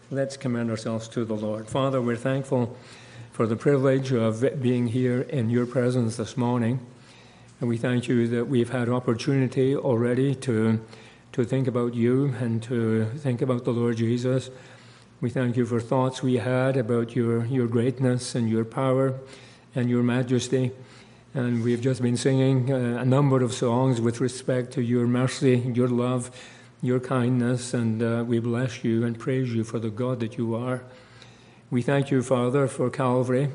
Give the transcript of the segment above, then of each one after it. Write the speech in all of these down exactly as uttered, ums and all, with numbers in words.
Let's commend ourselves to the Lord. Father, we're thankful for the privilege of being here in your presence this morning. And we thank you that we've had opportunity already to, to think about you and to think about the Lord Jesus. We thank you for thoughts we had about your, your greatness and your power and your majesty. And we've just been singing a number of songs with respect to your mercy, your love, your kindness, and uh, we bless you and praise you for the God that you are. We thank you, Father, for Calvary.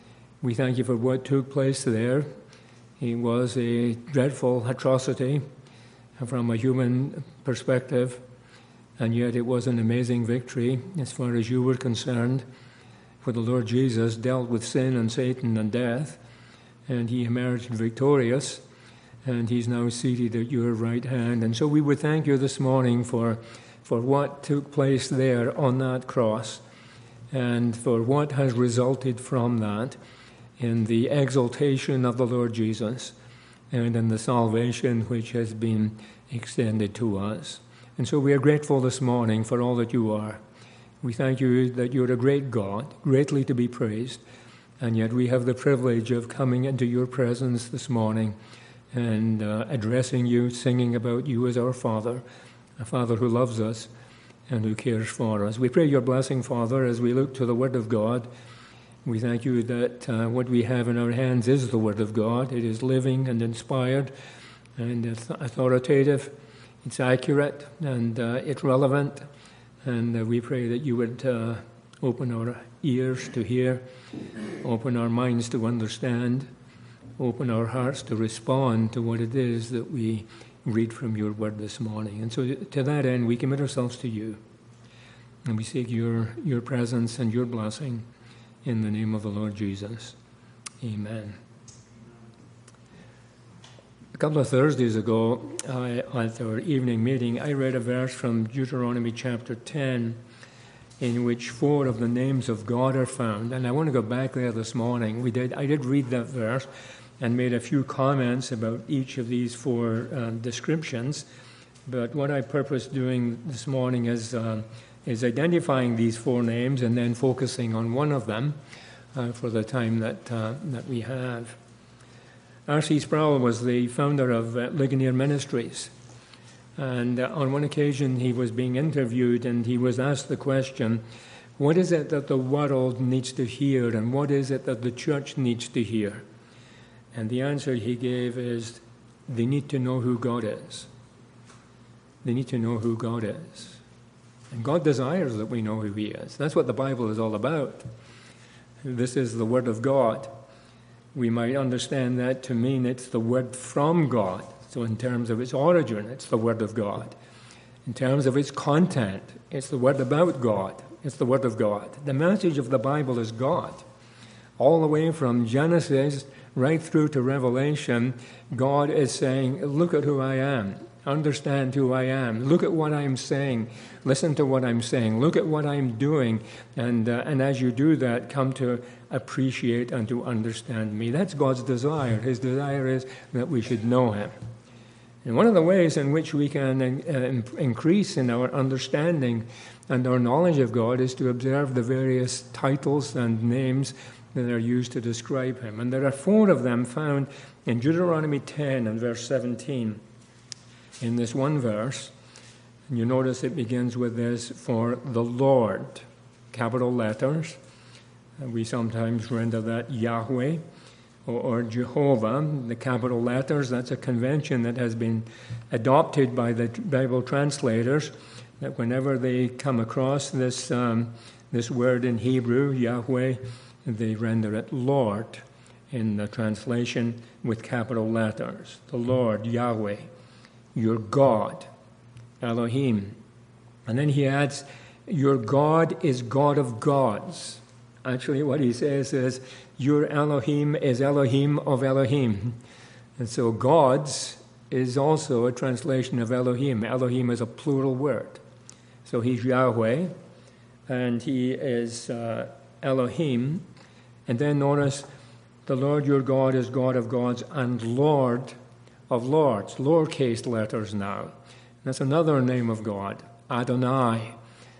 We thank you for what took place there. It was a dreadful atrocity from a human perspective, and yet it was an amazing victory as far as you were concerned, for the Lord Jesus dealt with sin and Satan and death, and he emerged victorious. And he's now seated at your right hand. And so we would thank you this morning for, for what took place there on that cross and for what has resulted from that in the exaltation of the Lord Jesus and in the salvation which has been extended to us. And so we are grateful this morning for all that you are. We thank you that you're a great God, greatly to be praised, and yet we have the privilege of coming into your presence this morning and uh, addressing you, singing about you as our Father, a Father who loves us and who cares for us. We pray your blessing, Father, as we look to the Word of God. We thank you that uh, what we have in our hands is the Word of God. It is living and inspired and it's authoritative. It's accurate and uh, it's relevant. And uh, we pray that you would uh, open our ears to hear, open our minds to understand, open our hearts to respond to what it is that we read from your word this morning. And so to that end, we commit ourselves to you. And we seek your, your presence and your blessing in the name of the Lord Jesus. Amen. A couple of Thursdays ago, I, at our evening meeting, I read a verse from Deuteronomy chapter ten, in which four of the names of God are found. And I want to go back there this morning. We did. I did read that verse and made a few comments about each of these four uh, descriptions. But what I purpose doing this morning is, uh, is identifying these four names and then focusing on one of them uh, for the time that, uh, that we have. R C Sproul was the founder of uh, Ligonier Ministries. And uh, on one occasion he was being interviewed and he was asked the question, what is it that the world needs to hear and what is it that the church needs to hear? And the answer he gave is, they need to know who God is. They need to know who God is. And God desires that we know who he is. That's what the Bible is all about. This is the Word of God. We might understand that to mean it's the Word from God. So in terms of its origin, it's the Word of God. In terms of its content, it's the Word about God. It's the Word of God. The message of the Bible is God. All the way from Genesis right through to Revelation, God is saying, look at who I am. Understand who I am. Look at what I'm saying. Listen to what I'm saying. Look at what I'm doing. And, uh, and as you do that, come to appreciate and to understand me. That's God's desire. His desire is that we should know him. And one of the ways in which we can uh, increase in our understanding and our knowledge of God is to observe the various titles and names that are used to describe him. And there are four of them found in Deuteronomy ten and verse seventeen. In this one verse, and you notice it begins with this, for the Lord, capital letters. And we sometimes render that Yahweh or, or Jehovah, the capital letters. That's a convention that has been adopted by the Bible translators, that whenever they come across this, um, this word in Hebrew, Yahweh, they render it Lord in the translation with capital letters. The Lord, Yahweh, your God, Elohim. And then he adds, your God is God of gods. Actually, what he says is, your Elohim is Elohim of Elohim. And so gods is also a translation of Elohim. Elohim is a plural word. So he's Yahweh, and he is uh, Elohim. And then notice, the Lord your God is God of gods and Lord of lords. Lowercase letters now. That's another name of God, Adonai.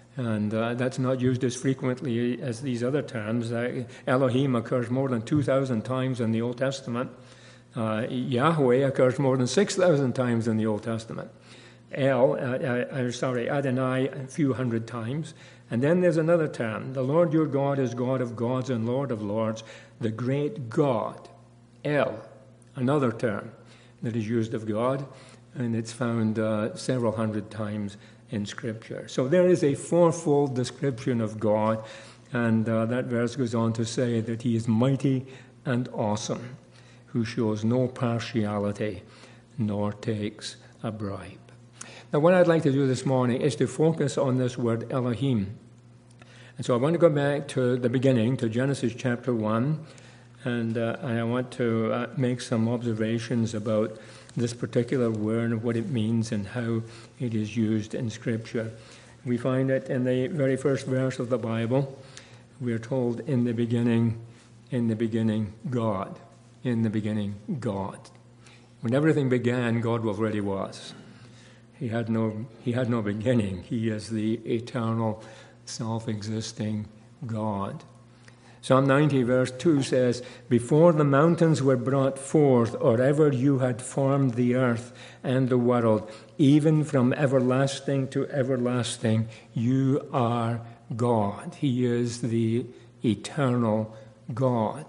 And uh, that's not used as frequently as these other terms. Uh, Elohim occurs more than two thousand times in the Old Testament. Uh, Yahweh occurs more than six thousand times in the Old Testament. El, uh, uh, sorry, Adonai a few hundred times. And then there's another term. The Lord your God is God of gods and Lord of lords, the great God. El, another term that is used of God, and it's found uh, several hundred times in Scripture. So there is a fourfold description of God, and uh, that verse goes on to say that he is mighty and awesome, who shows no partiality nor takes a bribe. Now, what I'd like to do this morning is to focus on this word Elohim. And so I want to go back to the beginning, to Genesis chapter one, and, uh, and I want to uh, make some observations about this particular word, what it means, and how it is used in Scripture. We find it in the very first verse of the Bible. We are told, in the beginning, in the beginning, God. In the beginning, God. When everything began, God already was. He had no, he had no beginning. He is the eternal, self-existing God. Psalm ninety, verse two says, before the mountains were brought forth, or ever you had formed the earth and the world, even from everlasting to everlasting, you are God. He is the eternal God.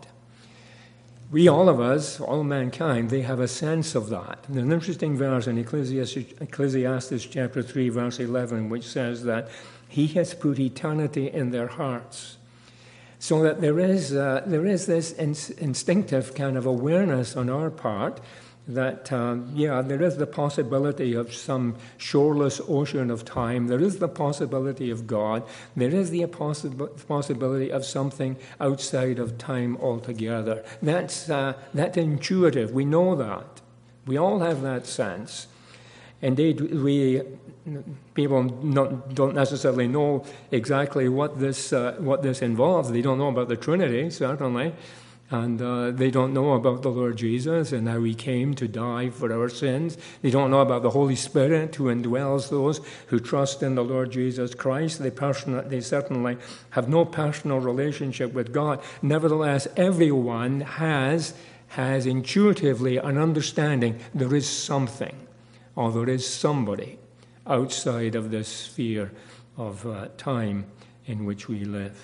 We, all of us, all mankind, they have a sense of that. There's an interesting verse in Ecclesiastes, Ecclesiastes chapter three, verse eleven, which says that he has put eternity in their hearts. So that there is uh, there is this in- instinctive kind of awareness on our part that, um, yeah, there is the possibility of some shoreless ocean of time. There is the possibility of God. There is the possi- possibility of something outside of time altogether. That's, uh, that's intuitive. We know that. We all have that sense. Indeed, we people not, don't necessarily know exactly what this uh, what this involves. They don't know about the Trinity, certainly, and uh, they don't know about the Lord Jesus and how he came to die for our sins. They don't know about the Holy Spirit who indwells those who trust in the Lord Jesus Christ. They, person- they certainly have no personal relationship with God. Nevertheless, everyone has, has intuitively an understanding there is something, or there is somebody outside of this sphere of uh, time in which we live.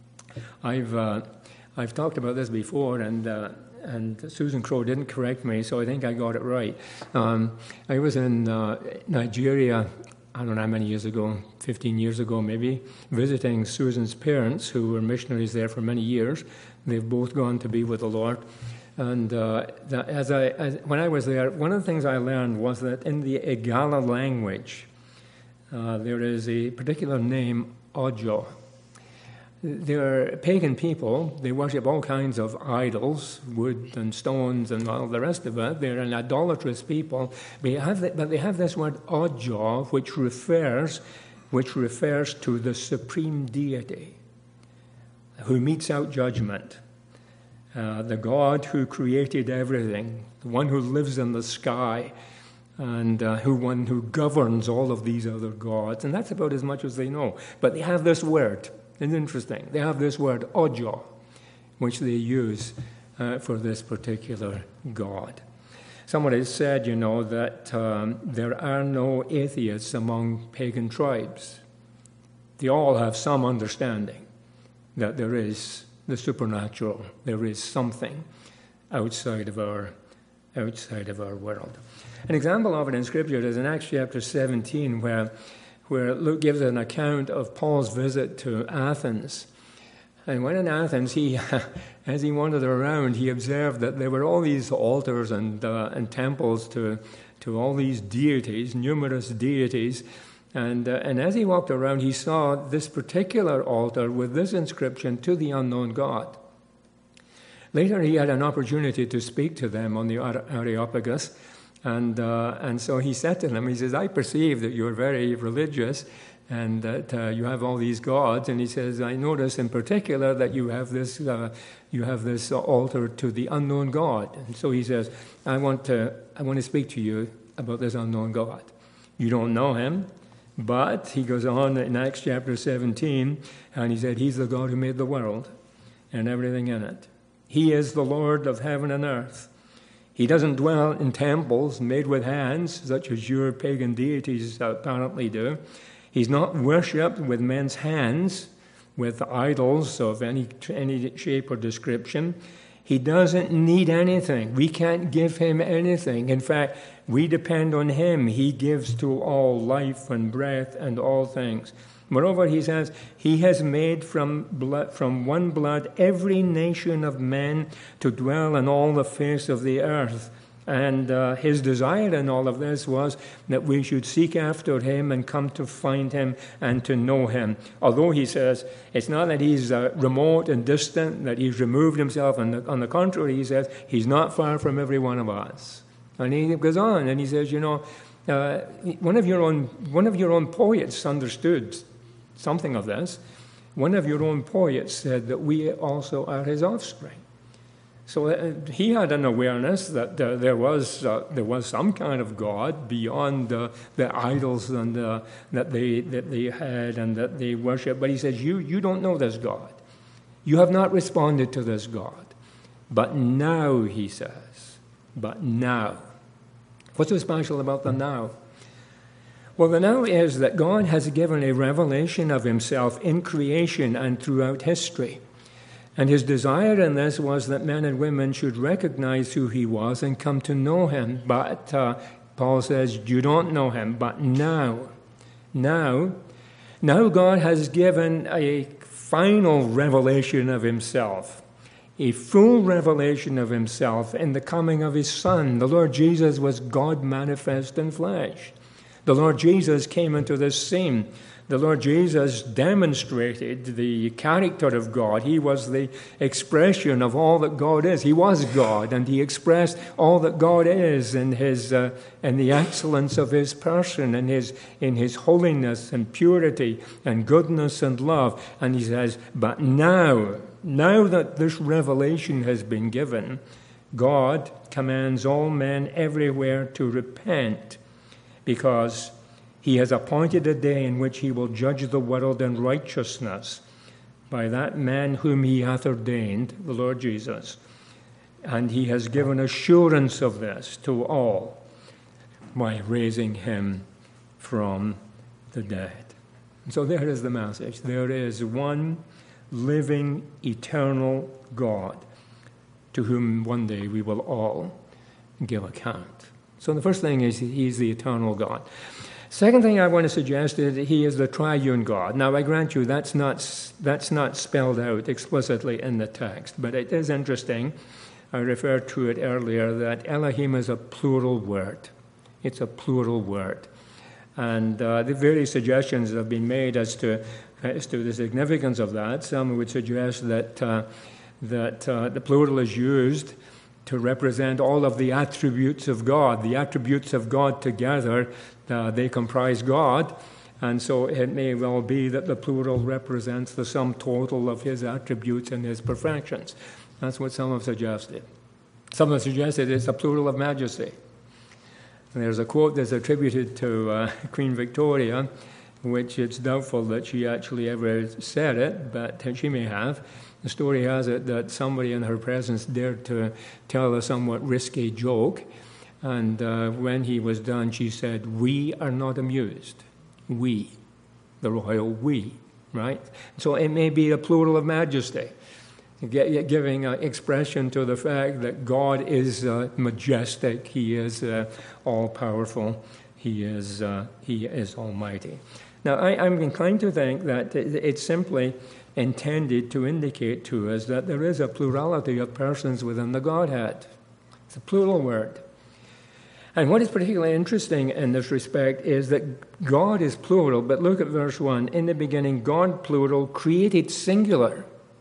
I've uh, I've talked about this before, and uh, and Susan Crowe didn't correct me, so I think I got it right. Um, I was in uh, Nigeria, I don't know how many years ago, fifteen years ago maybe, visiting Susan's parents, who were missionaries there for many years. They've both gone to be with the Lord. And uh, that as I, as, when I was there, one of the things I learned was that in the Igala language, uh, there is a particular name, Ojo. They're pagan people. They worship all kinds of idols, wood and stones and all the rest of it. They're an idolatrous people. They have the, but they have this word Ojo, which refers, which refers to the supreme deity who metes out judgment. Uh, the God who created everything, the one who lives in the sky, and uh, who one who governs all of these other gods. And that's about as much as they know. But they have this word. It's interesting. They have this word, Ojo, which they use uh, for this particular God. Somebody said, you know, that um, there are no atheists among pagan tribes. They all have some understanding that there is the supernatural. There is something outside of our outside of our world. An example of it in Scripture is in Acts chapter seventeen, where where Luke gives an account of Paul's visit to Athens. And when in Athens, he, as he wandered around, he observed that there were all these altars and uh, and temples to to all these deities, numerous deities. And, uh, and as he walked around, he saw this particular altar with this inscription, to the unknown God. Later, he had an opportunity to speak to them on the Areopagus. And, uh, and so he said to them, he says, I perceive that you're very religious and that uh, you have all these gods. And he says, I notice in particular that you have this, uh, you have this altar to the unknown God. And so he says, I want to, I want to speak to you about this unknown God. You don't know him. But he goes on in Acts chapter seventeen, and he said, he's the God who made the world and everything in it. He is the Lord of heaven and earth. He doesn't dwell in temples made with hands, such as your pagan deities apparently do. He's not worshipped with men's hands, with idols of any, any shape or description. He doesn't need anything. We can't give him anything. In fact, we depend on him. He gives to all life and breath and all things. Moreover, he says, he has made from blood, from one blood every nation of men to dwell on all the face of the earth. And uh, his desire in all of this was that we should seek after him and come to find him and to know him. Although he says it's not that he's uh, remote and distant, that he's removed himself. On the, on the contrary, he says he's not far from every one of us. And he goes on and he says, you know, uh, one of your own one of your own poets understood something of this. One of your own poets said that we also are his offspring. So uh, he had an awareness that uh, there was uh, there was some kind of God beyond uh, the idols and uh, that they that they had and that they worship. But he says, you you don't know this God. You have not responded to this God. But now, he says, but now. What's so special about the now? Well, the now is that God has given a revelation of himself in creation and throughout history. And his desire in this was that men and women should recognize who he was and come to know him. But uh, Paul says, you don't know him. But now, now, now God has given a final revelation of himself, a full revelation of himself in the coming of his Son. The Lord Jesus was God manifest in flesh. The Lord Jesus came into this scene. The Lord Jesus demonstrated the character of God. He was the expression of all that God is. He was God, and he expressed all that God is in his uh, in the excellence of his person, in his in his holiness and purity and goodness and love. And he says, but now, now that this revelation has been given, God commands all men everywhere to repent, because he has appointed a day in which he will judge the world in righteousness by that man whom he hath ordained, the Lord Jesus. And he has given assurance of this to all by raising him from the dead. And so there is the message. There is one living, eternal God to whom one day we will all give account. So the first thing is he's the eternal God. Second thing I want to suggest is that he is the triune God. Now, I grant you that's not that's not spelled out explicitly in the text, but it is interesting. I referred to it earlier that Elohim is a plural word. It's a plural word. And uh, the various suggestions have been made as to as to the significance of that. Some would suggest that uh, that uh, the plural is used to represent all of the attributes of God. The attributes of God together, uh, they comprise God, and so it may well be that the plural represents the sum total of his attributes and his perfections. That's what some have suggested. Some have suggested it's a plural of majesty. And there's a quote that's attributed to uh, Queen Victoria, which it's doubtful that she actually ever said it, but she may have. The story has it that somebody in her presence dared to tell a somewhat risky joke, and uh, when he was done, she said, "We are not amused." We, the royal we, right? So it may be a plural of majesty, giving uh, expression to the fact that God is uh, majestic, he is uh, all-powerful, he is, uh, he is almighty. Now, I, I'm inclined to think that it's simply intended to indicate to us that there is a plurality of persons within the Godhead. It's a plural word. And what is particularly interesting in this respect is that God is plural, but look at verse one. In the beginning, God, plural, created singular.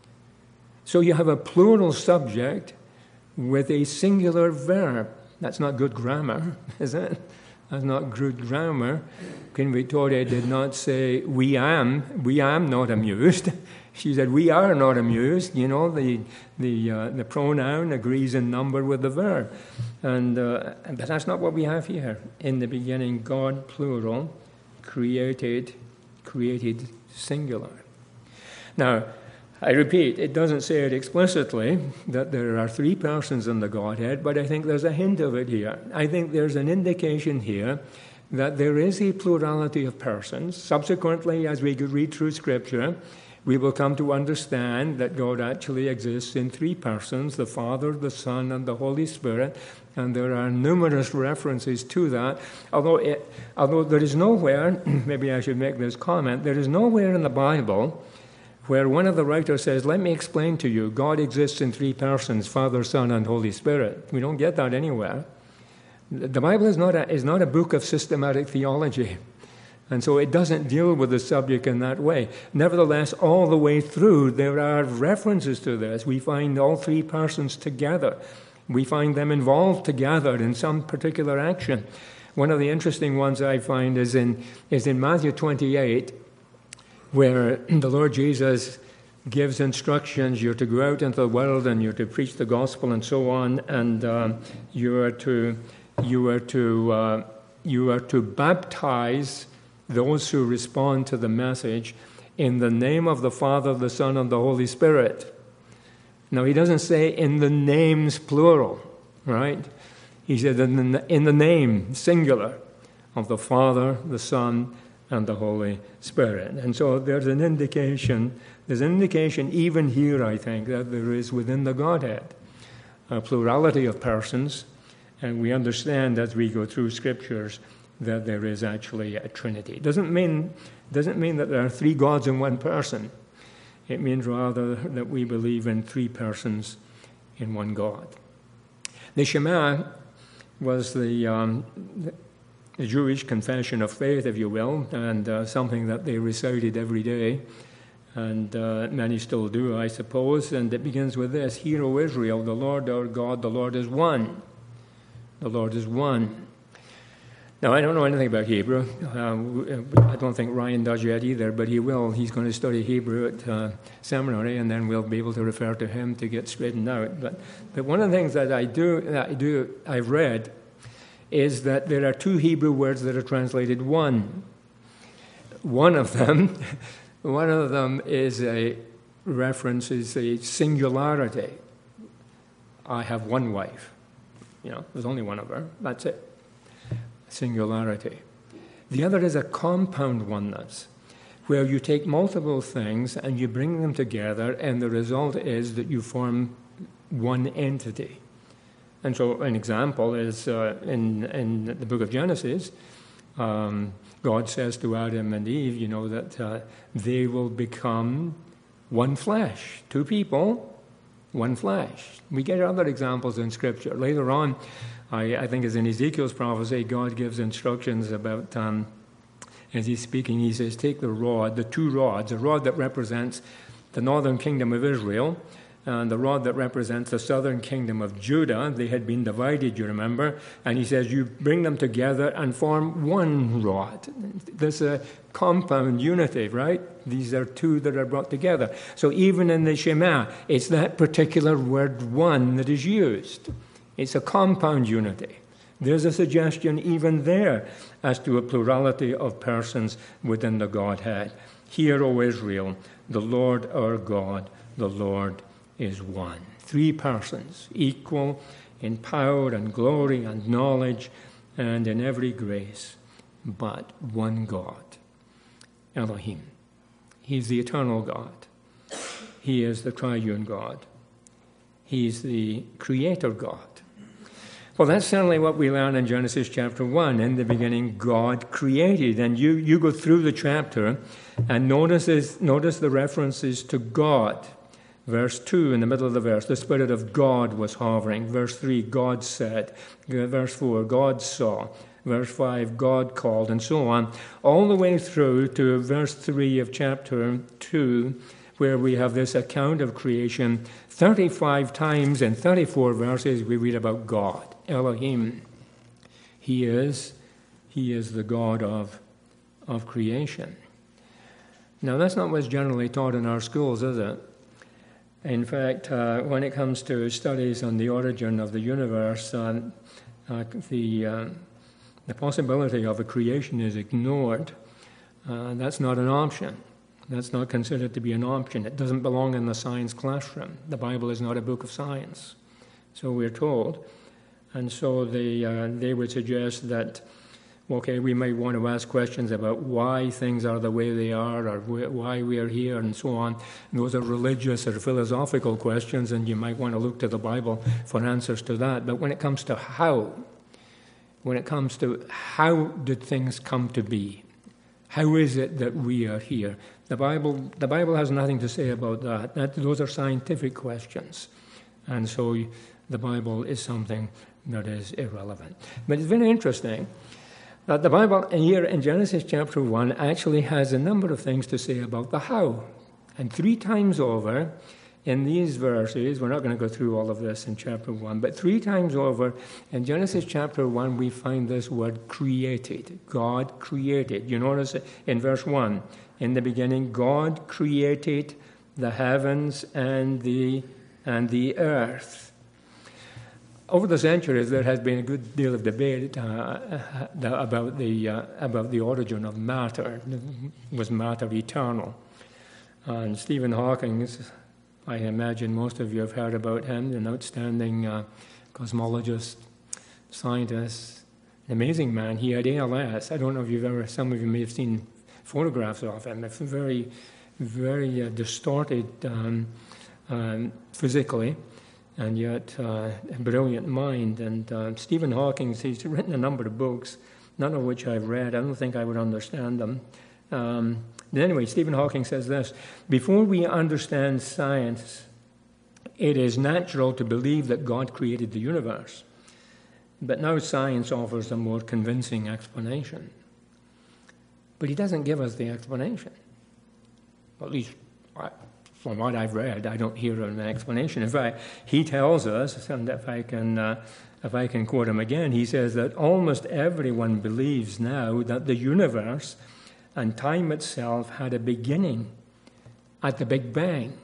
So you have a plural subject with a singular verb. That's not good grammar, is it? That's not good grammar. Queen Victoria did not say, we am, we am not amused. She said, we are not amused. You know, the the uh, the pronoun agrees in number with the verb. And uh, but that's not what we have here. In the beginning, God, plural, created, created singular. Now, I repeat, it doesn't say it explicitly that there are three persons in the Godhead, but I think there's a hint of it here. I think there's an indication here that there is a plurality of persons. Subsequently, as we read through Scripture, we will come to understand that God actually exists in three persons, the Father, the Son, and the Holy Spirit, and there are numerous references to that. Although, it, although there is nowhere, maybe I should make this comment, there is nowhere in the Bible where one of the writers says, let me explain to you, God exists in three persons, Father, Son, and Holy Spirit. We don't get that anywhere. The Bible is not a, is not a book of systematic theology. And so it doesn't deal with the subject in that way. Nevertheless, all the way through, there are references to this. We find all three persons together. We find them involved together in some particular action. One of the interesting ones I find is in, is in Matthew twenty-eight, where the Lord Jesus gives instructions. You're to go out into the world and you're to preach the gospel and so on, and um, you are to you are to uh, you are to baptize those who respond to the message in the name of the Father, the Son, and the Holy Spirit. Now, he doesn't say in the names plural, right? He said in the, in the name, singular, of the Father, the Son, and the Holy Spirit. And so there's an indication, there's an indication even here, I think, that there is within the Godhead a plurality of persons, and we understand as we go through Scriptures that there is actually a Trinity. It doesn't mean, doesn't mean that there are three gods in one person. It means rather that we believe in three persons in one God. The Shema was the, um, the Jewish confession of faith, if you will, and uh, something that they recited every day, and uh, many still do, I suppose, and it begins with this: Hear, O Israel, the Lord our God, the Lord is one. The Lord is one. Now, I don't know anything about Hebrew. Uh, I don't think Ryan does yet either, but he will. He's going to study Hebrew at uh, seminary, and then we'll be able to refer to him to get straightened out. But, but one of the things that I do, that I do, I've read, is that there are two Hebrew words that are translated one. One of them, one of them is a reference, is a singularity. I have one wife. You know, there's only one of her. That's it. Singularity. The other is a compound oneness, where you take multiple things and you bring them together, and the result is that you form one entity. And so an example is uh, in, in the book of Genesis, um, God says to Adam and Eve, you know, that uh, they will become one flesh. Two people, one flesh. We get other examples in Scripture. Later on, I, I think it's in Ezekiel's prophecy, God gives instructions about, um, as he's speaking, he says, take the rod, the two rods, a rod that represents the northern kingdom of Israel, and the rod that represents the southern kingdom of Judah. They had been divided, you remember, and he says, you bring them together and form one rod. There's a compound unity, right? These are two that are brought together. So even in the Shema, it's that particular word one that is used. It's a compound unity. There's a suggestion even there as to a plurality of persons within the Godhead. Hear, O Israel, the Lord our God, the Lord is one. Three persons, equal in power and glory and knowledge and in every grace, but one God, Elohim. He's the eternal God. He is the triune God. He's the creator God. Well, that's certainly what we learn in Genesis chapter one. In the beginning, God created. And you, you go through the chapter and notice, this, notice the references to God. Verse two, in the middle of the verse, the Spirit of God was hovering. Verse three, God said. Verse four, God saw. Verse five, God called, and so on. All the way through to verse three of chapter two, where we have this account of creation. thirty-five times in thirty-four verses we read about God. Elohim. He is, he is the God of, of creation. Now, that's not what's generally taught in our schools, is it? In fact, uh, when it comes to studies on the origin of the universe, uh, uh, the, uh, the possibility of a creation is ignored. Uh, that's not an option. That's not considered to be an option. It doesn't belong in the science classroom. The Bible is not a book of science. So we're told. And so they, uh, they would suggest that, okay, we might want to ask questions about why things are the way they are, or wh- why we are here, and so on. And those are religious or philosophical questions, and you might want to look to the Bible for answers to that. But when it comes to how, when it comes to how did things come to be, how is it that we are here? The Bible, the Bible has nothing to say about that. that. Those are scientific questions. And so the Bible is something that is irrelevant. But it's very interesting that the Bible here in Genesis chapter one actually has a number of things to say about the how. And three times over in these verses, we're not going to go through all of this in chapter one, but three times over in Genesis chapter one, we find this word created. God created. You notice in verse one, in the beginning, God created the heavens and the, and the earth. Over the centuries, there has been a good deal of debate uh, about the uh, about the origin of matter. Was matter eternal? And Stephen Hawking, I imagine most of you have heard about him, an outstanding uh, cosmologist, scientist, an amazing man. He had A L S. I don't know if you've ever, some of you may have seen photographs of him. It's very, very uh, distorted um, um, physically, and yet uh, a brilliant mind. And uh, Stephen Hawking, he's written a number of books, none of which I've read. I don't think I would understand them. Um, but anyway, Stephen Hawking says this: before we understand science, it is natural to believe that God created the universe. But now science offers a more convincing explanation. But he doesn't give us the explanation. At least from what I've read, I don't hear an explanation. In fact, he tells us, and if I can, uh, if I can quote him again, he says that almost everyone believes now that the universe and time itself had a beginning at the Big Bang.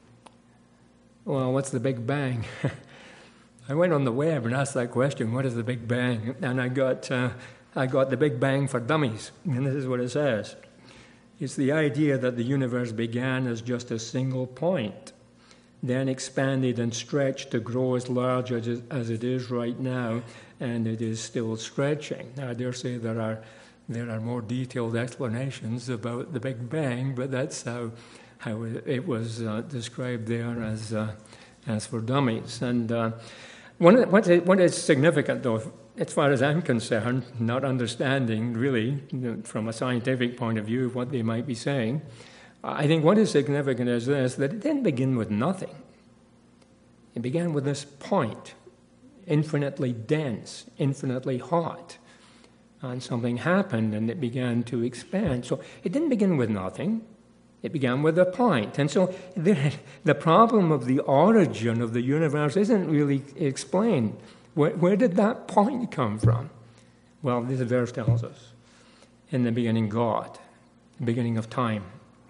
Well, what's the Big Bang? I went on the web and asked that question, what is the Big Bang? And I got, uh, I got the Big Bang for Dummies, and this is what it says. It's the idea that the universe began as just a single point, then expanded and stretched to grow as large as, as it is right now, and it is still stretching. Now, I dare say there are There are more detailed explanations about the Big Bang, but that's how how it was uh, described there as uh, as for dummies. And uh, one, what, is, what is significant, though, as far as I'm concerned, not understanding really from a scientific point of view what they might be saying, I think what is significant is this: that it didn't begin with nothing. It began with this point, infinitely dense, infinitely hot. And something happened, and it began to expand. So it didn't begin with nothing. It began with a point. And so the, the problem of the origin of the universe isn't really explained. Where, where did that point come from? Well, this verse tells us. In the beginning, God, the beginning of time.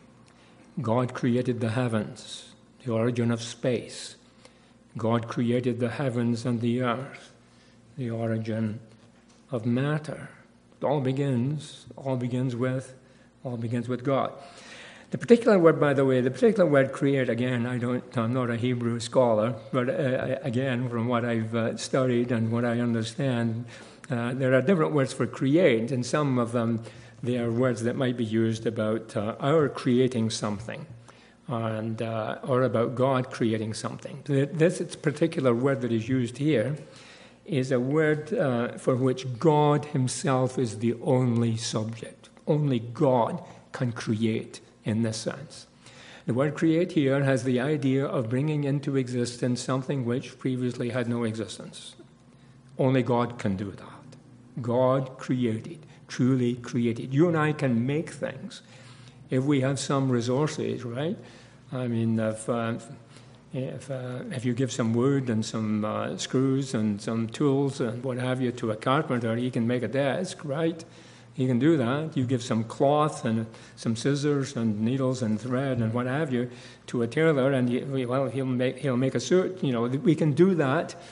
God created the heavens, the origin of space. God created the heavens and the earth, the origin of matter. It all begins, all begins with, all begins with God. The particular word, by the way, the particular word create, again, I don't, I'm not a Hebrew scholar, but uh, again, from what I've uh, studied and what I understand, uh, there are different words for create, and some of them, they are words that might be used about uh, our creating something, and uh, or about God creating something. This particular word that is used here is a word uh, for which God himself is the only subject. Only God can create in this sense. The word create here has the idea of bringing into existence something which previously had no existence. Only God can do that. God created, truly created. You and I can make things if we have some resources, right? I mean, if... Uh, If, uh, if you give some wood and some uh, screws and some tools and what have you to a carpenter, he can make a desk, right? He can do that. You give some cloth and some scissors and needles and thread and what have you to a tailor, and he, well, he'll make he'll make a suit. You know, we can do that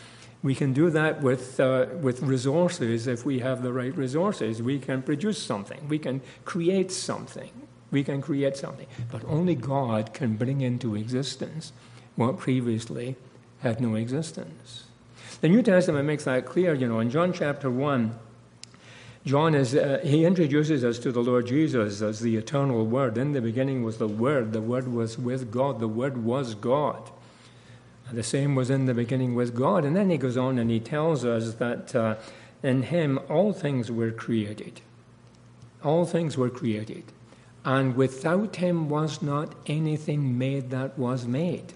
We can do that with, uh, with resources if we have the right resources. We can produce something. We can create something. We can create something. But only God can bring into existence what previously had no existence. The New Testament makes that clear. You know, in John chapter one, John is, uh, he introduces us to the Lord Jesus as the eternal Word. In the beginning was the Word. The Word was with God. The Word was God. And the same was in the beginning with God. And then he goes on and he tells us that uh, in him all things were created. All things were created. And without him was not anything made that was made.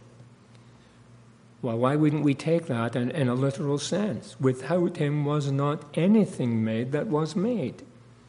Well, why wouldn't we take that in, in a literal sense? Without him was not anything made that was made.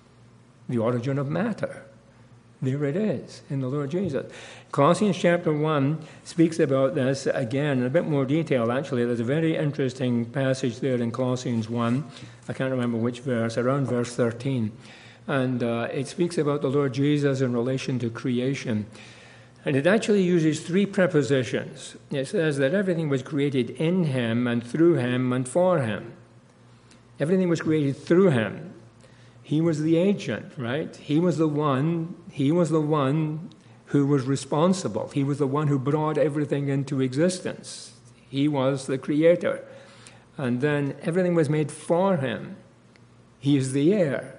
The origin of matter. There it is in the Lord Jesus. Colossians chapter one speaks about this again in a bit more detail, actually. There's a very interesting passage there in Colossians one. I can't remember which verse, around verse thirteen. And uh, it speaks about the Lord Jesus in relation to creation. And it actually uses three prepositions. It says that everything was created in him and through him and for him. Everything was created through him. He was the agent, right? He was the one, he was the one who was responsible. He was the one who brought everything into existence. He was the creator. And then everything was made for him. He is the heir.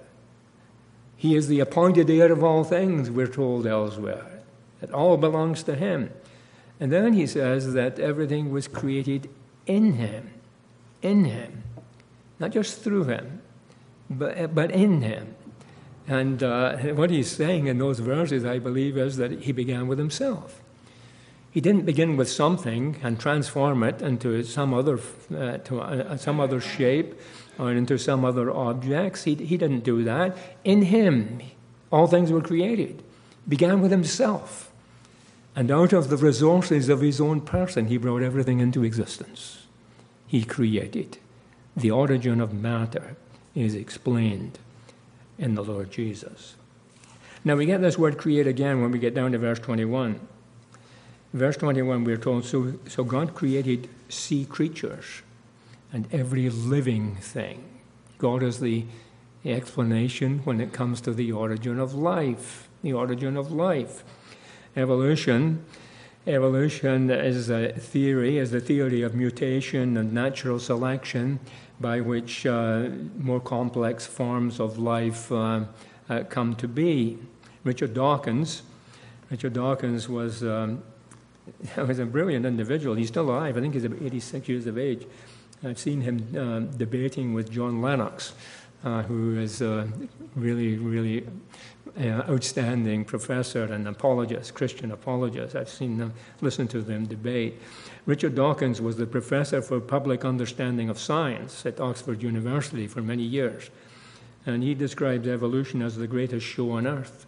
He is the appointed heir of all things, we're told elsewhere. It all belongs to him. And then he says that everything was created in him. In him. Not just through him, but, but in him. And uh, what he's saying in those verses, I believe, is that he began with himself. He didn't begin with something and transform it into some other, uh, to uh, some other shape or into some other objects. He, he didn't do that. In him, all things were created. Began with himself. And out of the resources of his own person, he brought everything into existence. He created. The origin of matter is explained in the Lord Jesus. Now we get this word create again when we get down to verse twenty-one. Verse twenty-one, we're told, so, so God created sea creatures and every living thing. God is the, the explanation when it comes to the origin of life. The origin of life. Evolution. Evolution is a theory, is the theory of mutation and natural selection by which uh, more complex forms of life uh, uh, come to be. Richard Dawkins, Richard Dawkins was, um, was a brilliant individual. He's still alive. I think he's about eighty-six years of age. I've seen him uh, debating with John Lennox, uh, who is a really, really uh, outstanding professor and apologist, Christian apologist. I've seen them, listen to them debate. Richard Dawkins was the professor for public understanding of science at Oxford University for many years. And he describes evolution as the greatest show on earth.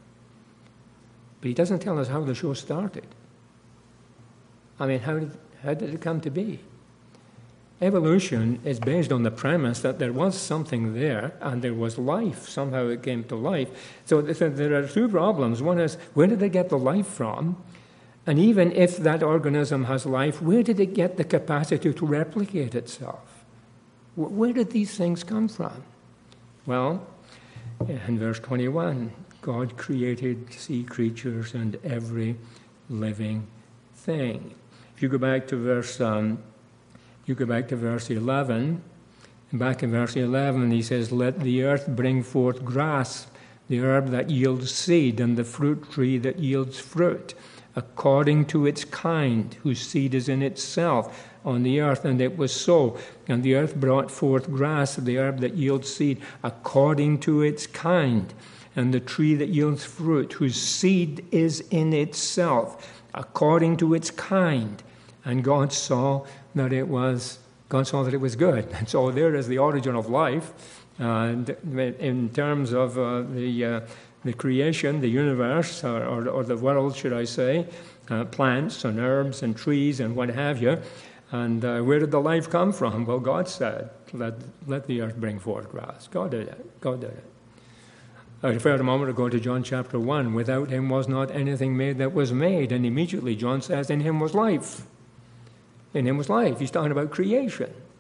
But he doesn't tell us how the show started. I mean, how did, how did it come to be? Evolution is based on the premise that there was something there and there was life. Somehow it came to life. So there are two problems. One is, where did it get the life from? And even if that organism has life, where did it get the capacity to replicate itself? Where did these things come from? Well, in verse twenty-one, God created sea creatures and every living thing. If you go back to verse... Um, You go back to verse eleven, and back in verse eleven he says, let the earth bring forth grass, the herb that yields seed, and the fruit tree that yields fruit, according to its kind, whose seed is in itself on the earth. And it was so. And the earth brought forth grass, the herb that yields seed, according to its kind, and the tree that yields fruit, whose seed is in itself, according to its kind. And God saw that it was, God saw that it was good. And so there is the origin of life. And in terms of uh, the uh, the creation, the universe, or, or, or the world, should I say, uh, plants and herbs and trees and what have you. And uh, where did the life come from? Well, God said, let, let the earth bring forth grass. God did it. God did it. I referred a moment ago to John chapter one. Without him was not anything made that was made. And immediately John says, in him was life. In him was life. He's talking about creation.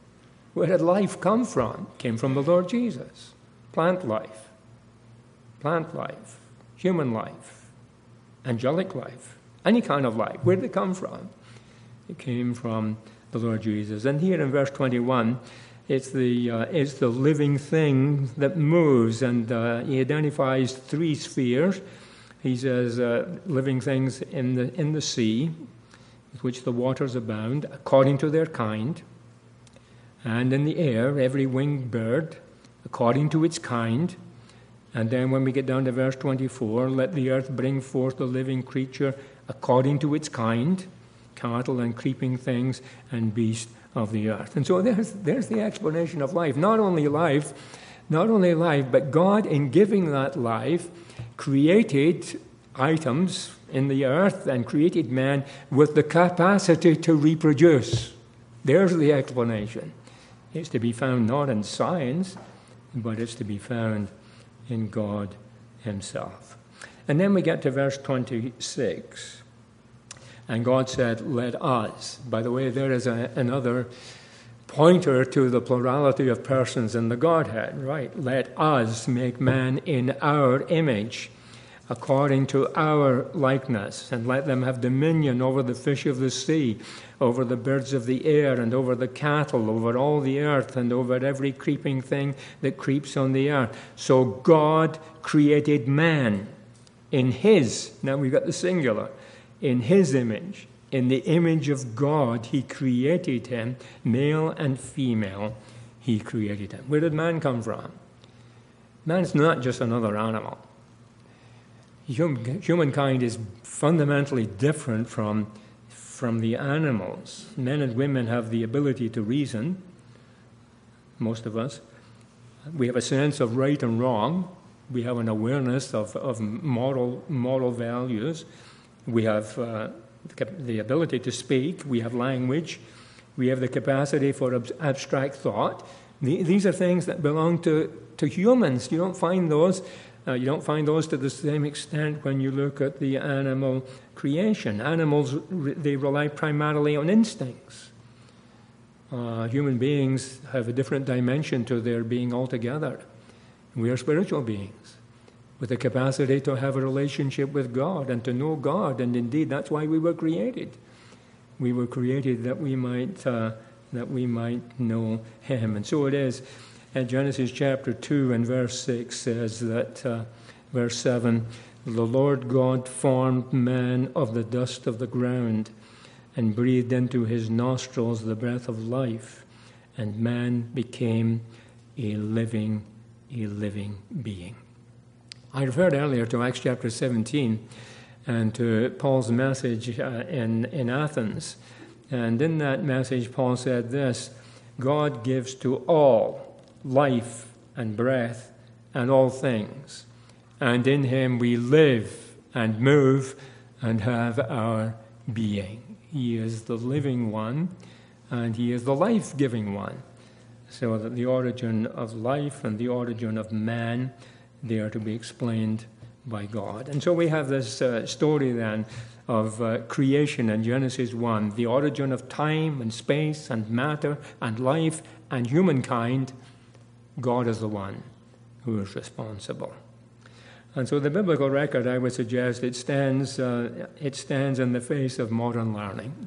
Where did life come from? It came from the Lord Jesus. Plant life, plant life, human life, angelic life, any kind of life. Where did it come from? It came from the Lord Jesus. And here in verse twenty-one, it's the uh, it's the living thing that moves, and uh, he identifies three spheres. He says uh, living things in the in the sea, with which the waters abound, according to their kind, and in the air, every winged bird, according to its kind. And then when we get down to verse twenty-four, let the earth bring forth the living creature according to its kind, cattle and creeping things and beasts of the earth. And so there's there's the explanation of life. Not only life, not only life, but God, in giving that life, created items in the earth and created man with the capacity to reproduce. There's the explanation. It's to be found not in science, but it's to be found in God himself. And then we get to verse twenty-six. And God said, let us. By the way, there is a, another pointer to the plurality of persons in the Godhead, right? Let us make man in our image, according to our likeness, and let them have dominion over the fish of the sea, over the birds of the air, and over the cattle, over all the earth, and over every creeping thing that creeps on the earth. So God created man in his, now we've got the singular, in his image. In the image of God, he created him, male and female, he created him. Where did man come from? Man's not just another animal. Human, humankind is fundamentally different from, from the animals. Men and women have the ability to reason, most of us. We have a sense of right and wrong. We have an awareness of, of moral, moral values. We have uh, the ability to speak. We have language. We have the capacity for ab- abstract thought. The, these are things that belong to, to humans. You don't find those. Uh, you don't find those to the same extent when you look at the animal creation. Animals, they rely primarily on instincts. Uh, human beings have a different dimension to their being altogether. We are spiritual beings with the capacity to have a relationship with God and to know God, and indeed that's why we were created. We were created that we might uh, that we might know him. And so it is. And Genesis chapter two and verse six says that, uh, verse seven, the Lord God formed man of the dust of the ground and breathed into his nostrils the breath of life, and man became a living, a living being. I referred earlier to Acts chapter seventeen and to Paul's message uh, in, in Athens. And in that message, Paul said this, God gives to all life and breath and all things, and in him we live and move and have our being. He is the living one, and he is the life-giving one. So that the origin of life and the origin of man, they are to be explained by God. And so we have this uh, story then of uh, creation in Genesis one, the origin of time and space and matter and life and humankind. God is the one who is responsible. And so the biblical record, I would suggest, it stands, uh, it stands in the face of modern learning.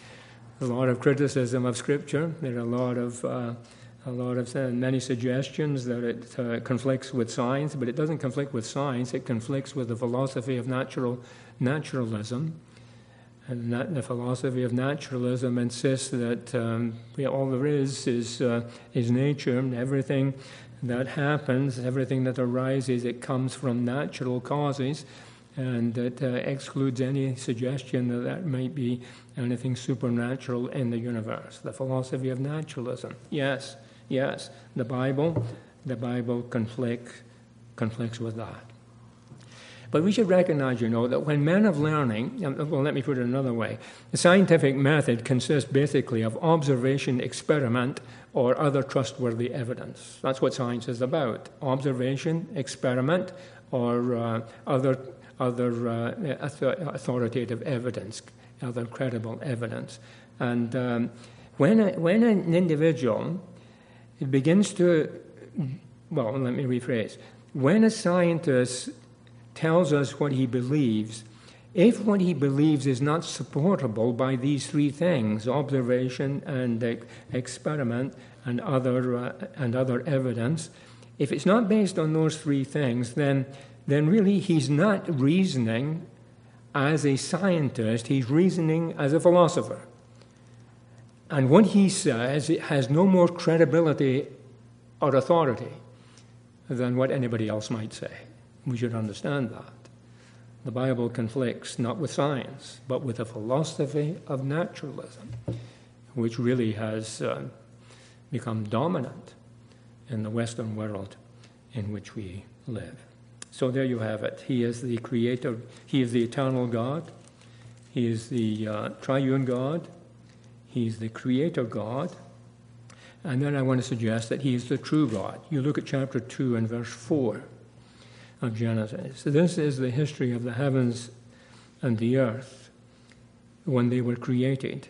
A lot of criticism of Scripture. There are a lot of uh, a lot of uh, many suggestions that it uh, conflicts with science, but it doesn't conflict with science. It conflicts with the philosophy of natural naturalism. And that, the philosophy of naturalism insists that um, yeah, all there is is uh, is nature, and everything that happens, everything that arises, it comes from natural causes, and it uh, excludes any suggestion that that might be anything supernatural in the universe. The philosophy of naturalism, yes. Yes, the Bible, the Bible conflicts, conflicts with that. But we should recognize, you know, that when men of learning, well, let me put it another way, the scientific method consists basically of observation, experiment, or other trustworthy evidence. That's what science is about. Observation, experiment, or uh, other, other uh, authoritative evidence, other credible evidence. And um, when, a, when an individual It begins to, well, let me rephrase. When a scientist tells us what he believes, if what he believes is not supportable by these three things, observation and uh, experiment and other uh, and other evidence, if it's not based on those three things, then then really he's not reasoning as a scientist, he's reasoning as a philosopher. And what he says, it has no more credibility or authority than what anybody else might say. We should understand that. The Bible conflicts not with science, but with a philosophy of naturalism, which really has uh, become dominant in the Western world in which we live. So there you have it. He is the creator. He is the eternal God. He is the uh, triune God. He is the creator God. And then I want to suggest that he is the true God. You look at chapter two and verse four of Genesis. This is the history of the heavens and the earth when they were created.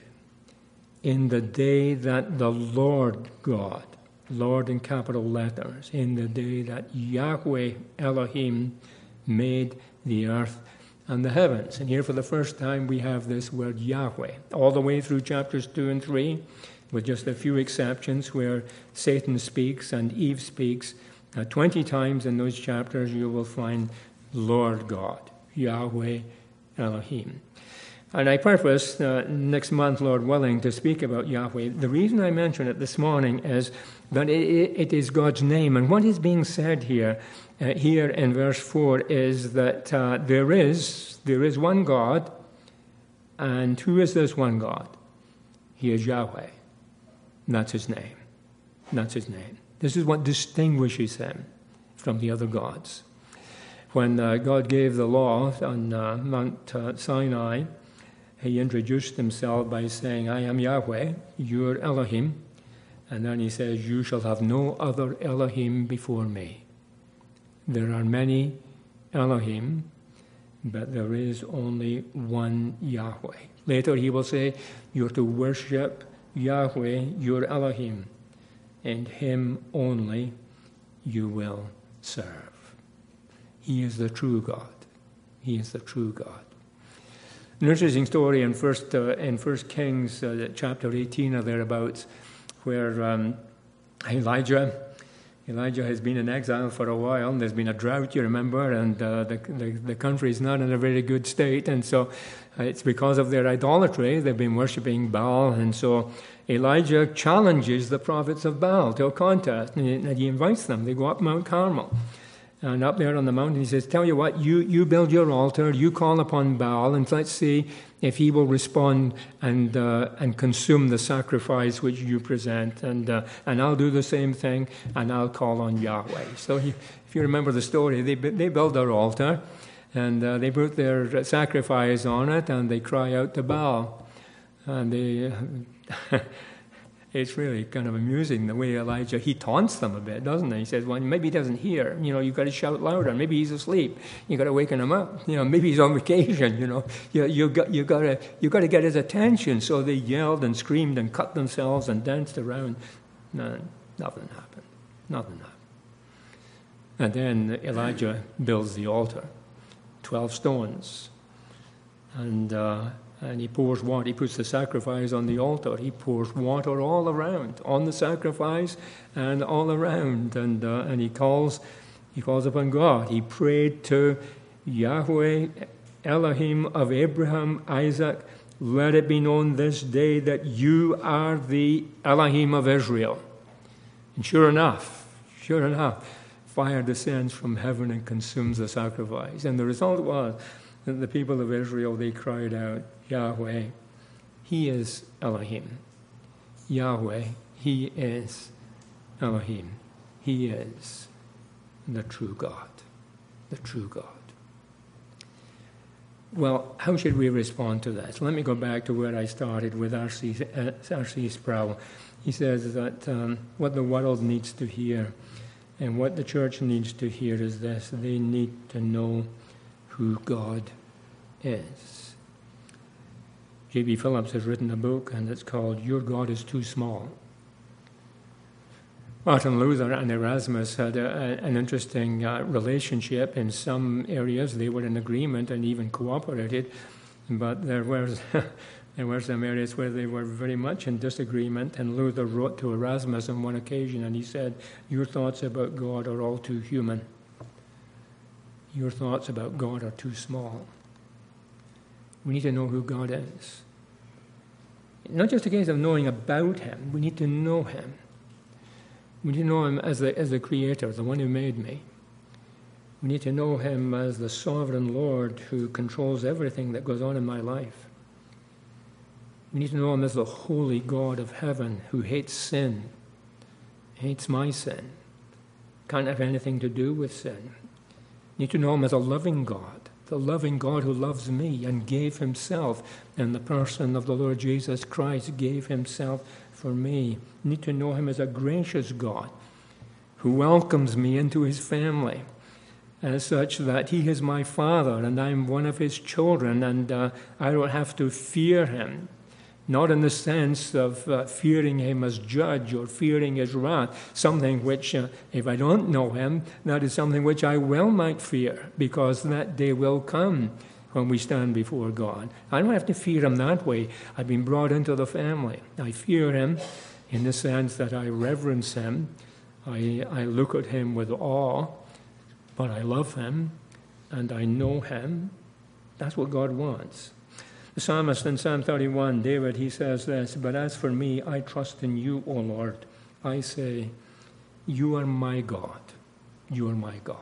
In the day that the Lord God, Lord in capital letters, in the day that Yahweh Elohim made the earth and the heavens. And here for the first time we have this word Yahweh, all the way through chapters two and three, with just a few exceptions where Satan speaks and Eve speaks. Uh, Twenty times in those chapters you will find Lord God, Yahweh Elohim. And I purpose uh, next month, Lord willing, to speak about Yahweh. The reason I mention it this morning is that it, it is God's name. And what is being said here, uh, here in verse four, is that uh, there is there is one God. And who is this one God? He is Yahweh. And that's his name. That's his name. This is what distinguishes him from the other gods. When uh, God gave the law on uh, Mount uh, Sinai, he introduced himself by saying, I am Yahweh, your Elohim. And then he says, you shall have no other Elohim before me. There are many Elohim, but there is only one Yahweh. Later he will say, you're to worship Yahweh, your Elohim, and him only you will serve. He is the true God. He is the true God. An interesting story in First uh, in First Kings uh, chapter eighteen or thereabouts, where um, Elijah Elijah has been in exile for a while, and there's been a drought, you remember, and uh, the, the the country is not in a very good state, and so uh, it's because of their idolatry. They've been worshiping Baal, and so Elijah challenges the prophets of Baal to a contest, and he, and he invites them. They go up Mount Carmel. And up there on the mountain, he says, tell you what, you, you build your altar, you call upon Baal, and let's see if he will respond and uh, and consume the sacrifice which you present. And uh, and I'll do the same thing, and I'll call on Yahweh. So he, if you remember the story, they they build their altar, and uh, they put their sacrifice on it, and they cry out to Baal. And they... It's really kind of amusing the way Elijah, he taunts them a bit, doesn't he? He says, well, maybe he doesn't hear. You know, you've got to shout louder. Maybe he's asleep. You've got to waken him up. You know, maybe he's on vacation, you know. You, you got, you got to, you got to get his attention. So they yelled and screamed and cut themselves and danced around. No, nothing happened. Nothing happened. And then Elijah builds the altar, twelve stones. And... Uh, And he pours water. He puts the sacrifice on the altar. He pours water all around, on the sacrifice and all around. And uh, and he calls, he calls upon God. He prayed to Yahweh, Elohim of Abraham, Isaac. Let it be known this day that you are the Elohim of Israel. And sure enough, sure enough, fire descends from heaven and consumes the sacrifice. And the result was that the people of Israel, they cried out, Yahweh, he is Elohim. Yahweh, he is Elohim. He is the true God. The true God. Well, how should we respond to that? So let me go back to where I started with R C Sproul. He says that um, what the world needs to hear and what the church needs to hear is this. They need to know who God is. J B Phillips has written a book, and it's called Your God is Too Small. Martin Luther and Erasmus had a, a, an interesting uh, relationship. In some areas they were in agreement and even cooperated, but there were, there were some areas where they were very much in disagreement, and Luther wrote to Erasmus on one occasion and he said, "Your thoughts about God are all too human. Your thoughts about God are too small." We need to know who God is. Not just a case of knowing about him, we need to know him. We need to know him as the, as the creator, the one who made me. We need to know him as the sovereign Lord who controls everything that goes on in my life. We need to know him as the holy God of heaven who hates sin, hates my sin, can't have anything to do with sin. We need to know him as a loving God, the loving God who loves me and gave himself in the person of the Lord Jesus Christ, gave himself for me. We need to know him as a gracious God who welcomes me into his family, as such that he is my father and I'm one of his children, and uh, I don't have to fear him. Not in the sense of uh, fearing him as judge or fearing his wrath, something which, uh, if I don't know him, that is something which I well might fear, because that day will come when we stand before God. I don't have to fear him that way. I've been brought into the family. I fear him in the sense that I reverence him. I, I look at him with awe, but I love him and I know him. That's what God wants. The psalmist in Psalm thirty-one, David, he says this, "But as for me, I trust in you, O Lord. I say, you are my God. You are my God."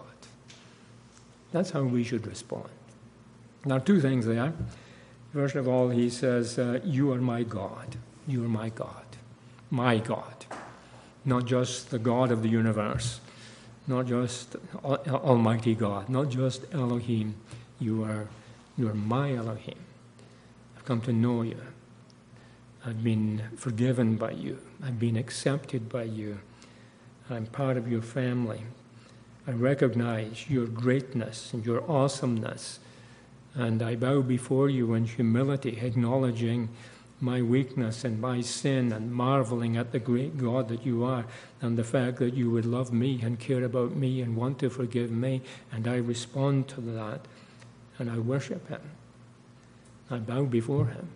That's how we should respond. Now, two things there. First of all, he says, uh, you are my God. You are my God. My God. Not just the God of the universe. Not just Almighty God. Not just Elohim. You are, you are my Elohim. I've come to know you. I've been forgiven by you. I've been accepted by you. I'm part of your family. I recognize your greatness and your awesomeness. And I bow before you in humility, acknowledging my weakness and my sin and marveling at the great God that you are and the fact that you would love me and care about me and want to forgive me. And I respond to that and I worship him. I bow before him.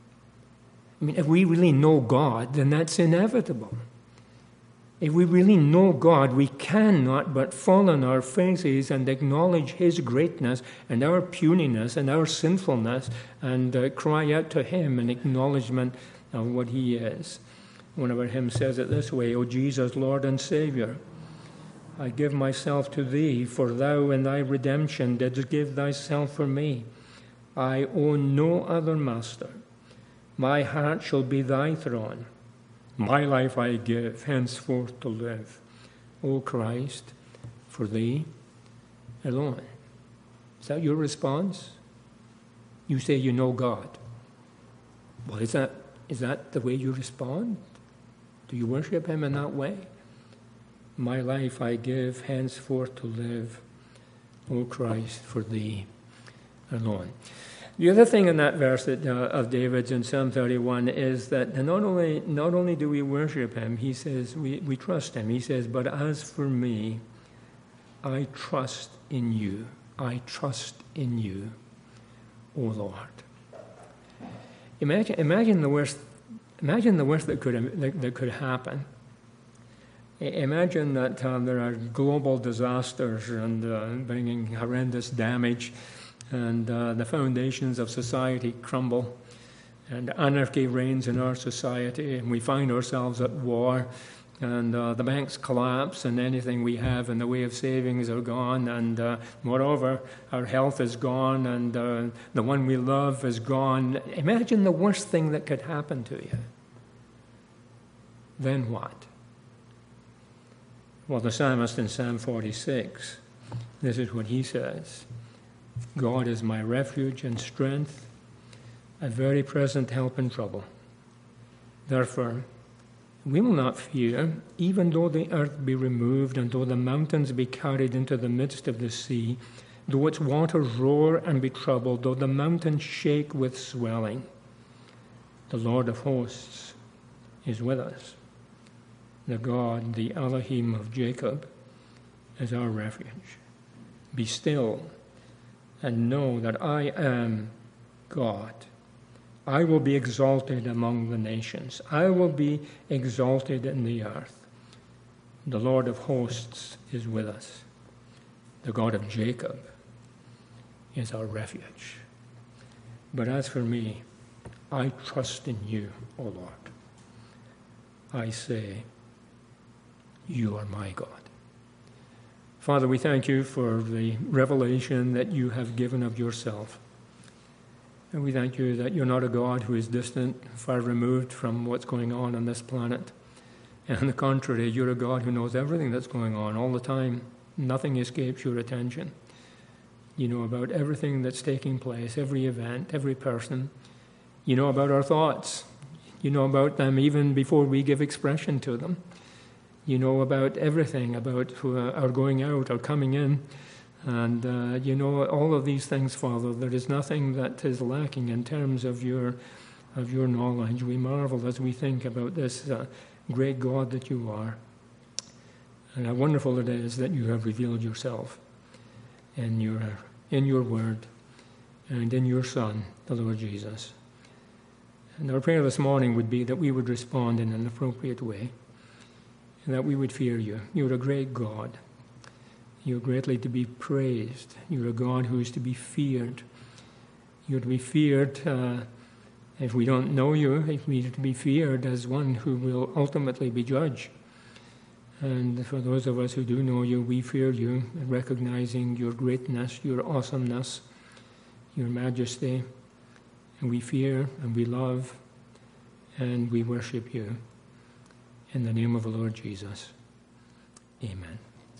I mean, if we really know God, then that's inevitable. If we really know God, we cannot but fall on our faces and acknowledge his greatness and our puniness and our sinfulness and uh, cry out to him in acknowledgement of what he is. One of our hymns says it this way, "O Jesus, Lord and Savior, I give myself to thee, for thou in thy redemption didst give thyself for me. I own no other master. My heart shall be thy throne. My life I give henceforth to live, O Christ, for thee alone." Is that your response? You say you know God. Well, is that, is that the way you respond? Do you worship him in that way? My life I give henceforth to live, O Christ, for thee alone. The other thing in that verse that, uh, of David's in Psalm thirty-one is that not only not only do we worship him, he says we, we trust him. He says, "But as for me, I trust in you. I trust in you, O Lord." Imagine, imagine the worst. Imagine the worst that could that, that could happen. Imagine that um, there are global disasters and uh, bringing horrendous damage. And uh, the foundations of society crumble, and anarchy reigns in our society, and we find ourselves at war, and uh, the banks collapse, and anything we have in the way of savings are gone, and uh, moreover, our health is gone, and uh, the one we love is gone. Imagine the worst thing that could happen to you. Then what? Well, the psalmist in Psalm forty-six, this is what he says. God is my refuge and strength, a very present help in trouble. Therefore, we will not fear, even though the earth be removed, and though the mountains be carried into the midst of the sea, though its waters roar and be troubled, though the mountains shake with swelling. The Lord of hosts is with us. the God, the Elohim of Jacob, is our refuge. Be still and know that I am God. I will be exalted among the nations. I will be exalted in the earth. The Lord of hosts is with us. The God of Jacob is our refuge. But as for me, I trust in you, O Lord. I say, you are my God. Father, we thank you for the revelation that you have given of yourself. And we thank you that you're not a God who is distant, far removed from what's going on on this planet. And on the contrary, you're a God who knows everything that's going on all the time. Nothing escapes your attention. You know about everything that's taking place, every event, every person. You know about our thoughts. You know about them even before we give expression to them. You know about everything, about uh, our going out, our coming in. And uh, you know all of these things, Father. There is nothing that is lacking in terms of your of your knowledge. We marvel as we think about this uh, great God that you are. And how wonderful it is that you have revealed yourself in your, in your word and in your Son, the Lord Jesus. And our prayer this morning would be that we would respond in an appropriate way and that we would fear you. You're a great God. You're greatly to be praised. You're a God who is to be feared. You're to be feared uh, if we don't know you, if we are to be feared as one who will ultimately be judged. And for those of us who do know you, we fear you, recognizing your greatness, your awesomeness, your majesty. And we fear and we love and we worship you. In the name of the Lord Jesus. Amen.